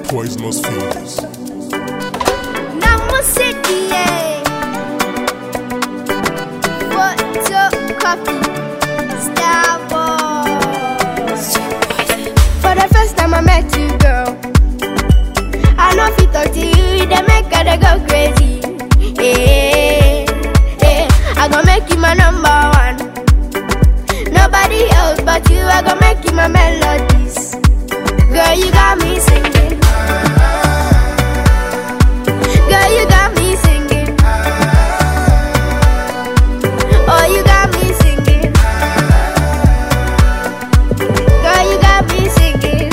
poisonous fingers. Photocopy Star Wars. For the first time I met you, girl, I know if you talk to you, they make her go crazy. I gon' make you my number one. Nobody else but you, I gon' make you my melodies. Girl, you got me singing. Girl, you got me singing. Oh, you got me singing. Girl, you got me singing.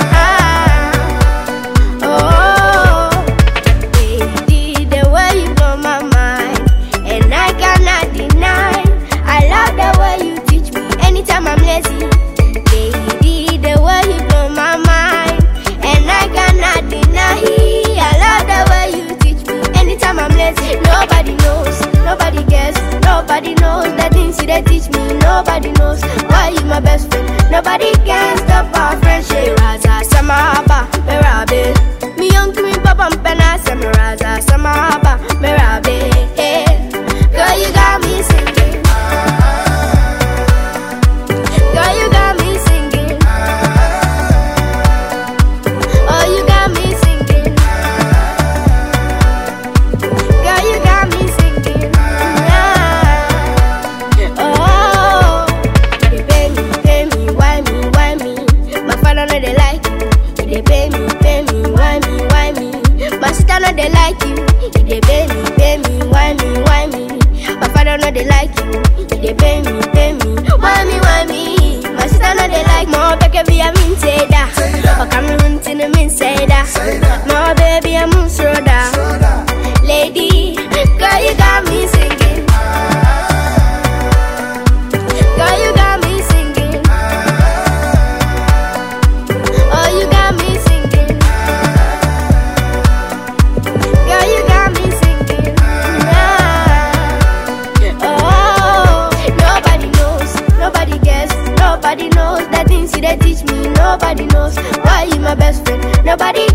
Oh, baby, the way you blow my mind, and I cannot deny. I love the way you teach me anytime I'm lazy. Baby, the way you blow my mind, and I cannot deny. I love the way you teach me anytime I'm lazy. Nobody knows, nobody guess, nobody knows the things you they teach me. Nobody knows why you my best friend. Nobody can stop our friendship. Raza samaba merabe, me young me papa mpena samaraza samaba merabe. Girl, you got me singing. Girl, you got me singing. Oh, you got me singing. Girl, you got me singing. Oh, they pay me, why me? My father know they like you. They pay me, why me? My sister know they like you. They pay me, why me? My father know they like you. They pay me, why me? My sister know they like more. Baby, I'm in Seda. Oh, come on, to the min Seda. More baby, I'm on soda. Lady, girl, you got me singing. Girl, you got me singing. Oh, you got me singing. Girl, you got me singing. Oh, nobody knows, nobody guess, nobody knows the things you they teach me. Nobody knows why you my best friend. Nobody